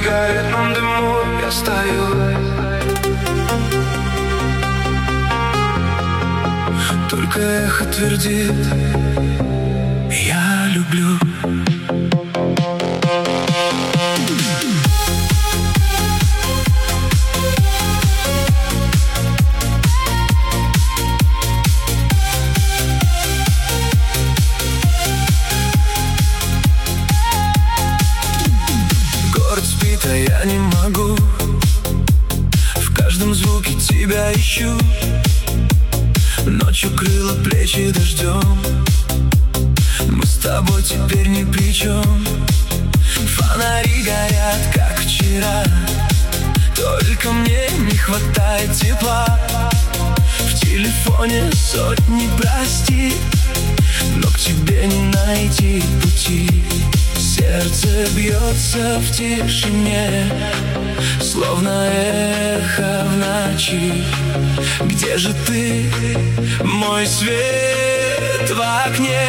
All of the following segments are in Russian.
сигаретном дыму я стою. Только эхо твердит: я люблю. Город спит, а я не могу. В каждом звуке тебя ищу. Ночью крыла плечи дождем. Мы с тобой теперь ни при чем. Фонари горят, как вчера. Только мне не хватает тепла. В телефоне сотни прости, но к тебе не найти пути. Сердце бьется в тишине, словно эхо в ночи. Где же ты, мой свет в окне?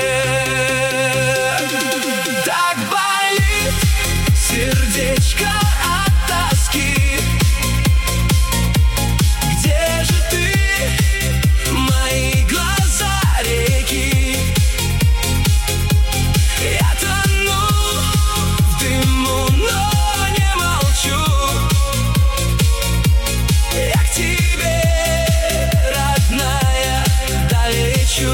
Так болит сердечко от тоски. Где же ты, мои глаза реки? Я тону в дыму, но не молчу. Я к тебе, родная, долечу.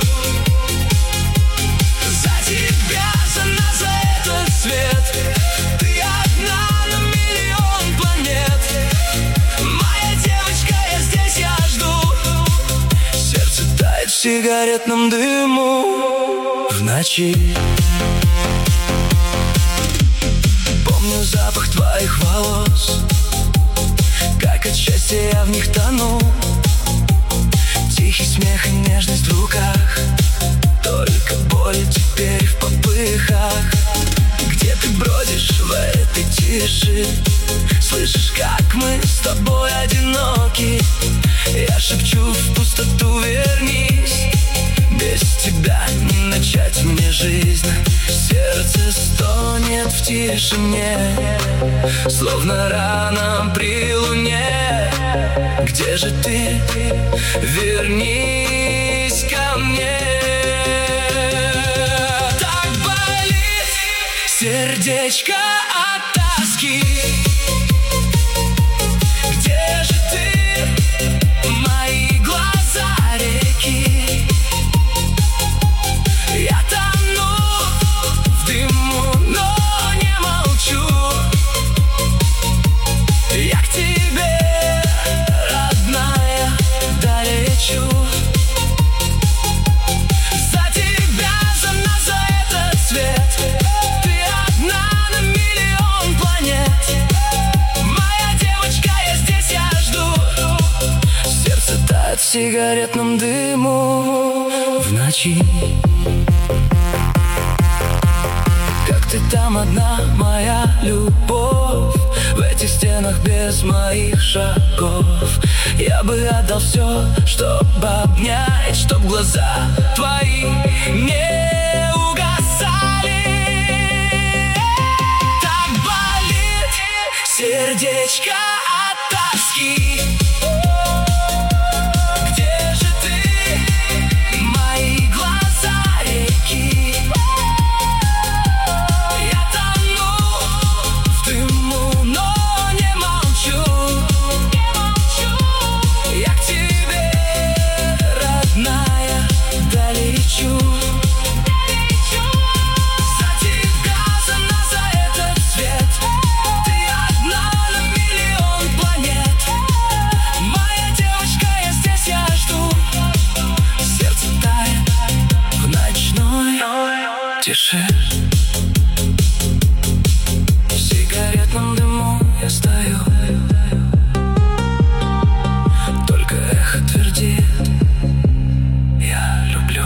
За тебя, за нас, за этот свет. Ты одна на миллион планет. Моя девочка, я здесь, я жду. Сердце тает в сигаретном дыму в ночи. Помню запах твоих волос, как от счастья я в них тону. Тихий смех и нежность в руках, только боль теперь в попыхах. Где ты бродишь в этой тиши? Слышишь, как мы с тобой одиноки? Я шепчу в пустоту: вернись. Без тебя не начать мне жизнь. Сердце стонет в тишине, словно рана при луне. Где же ты? Вернись ко мне. Так болит сердечко от тоски. Где же ты, мои глаза реки? Я тону в дыму, но не молчу. Я к тебе, родная, долечу. За тебя, за нас, за этот свет. Ты одна на миллион планет. Моя девочка, я здесь, я жду. Сердце тает в сигаретном дыму в ночи. Как ты там одна, моя любовь, в этих стенах без моих шагов. Я бы отдал все, чтобы обнять, чтоб глаза твои не угасали. Так болит сердечко от тоски. Где же ты, мои глаза реки? Я тону в дыму, но не молчу. Я к тебе, родная, долечу. За тебя, за нас, за этот свет. Ты одна на миллион планет. Моя девочка, я здесь, я жду. Сердце тает в ночной тиши. В сигаретном дыму я стою. Только эхо твердит: я люблю.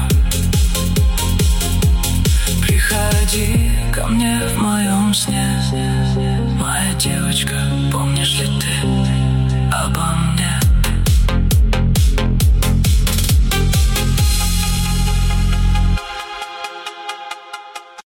Приходи ко мне в моем сне, моя девочка, помнишь ли ты обо